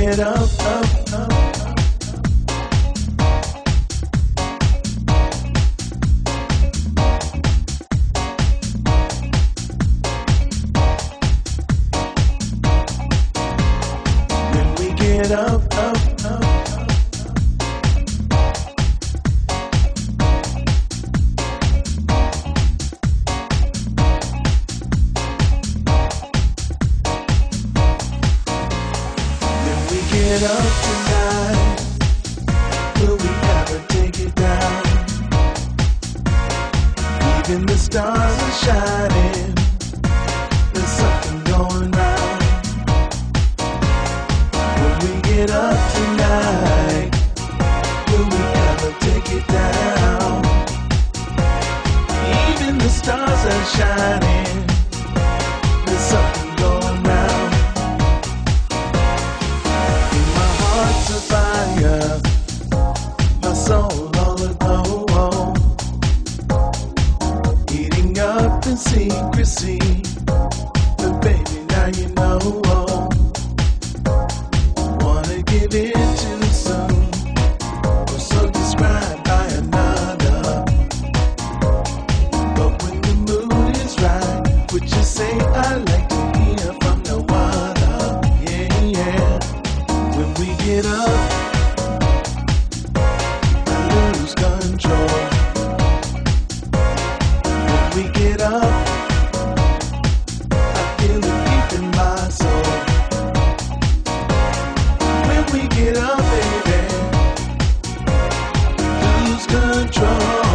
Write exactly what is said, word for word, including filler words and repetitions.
get up, up, up. When we get up, up, up. Get up tonight. Will we ever take it down? Even the stars are shining. There's something going round. When we get up tonight, will we ever take it down? Even the stars are shining. There's something going round. Heart's a fire, my soul all aglow, heating up in secrecy, but baby now you know, wanna give it too soon, or so described by another, but when the mood is right, would you say I like to hear from no other, yeah, yeah. When we get up, I lose control. When we get up, I feel it deep in my soul. When we get up, baby, lose control.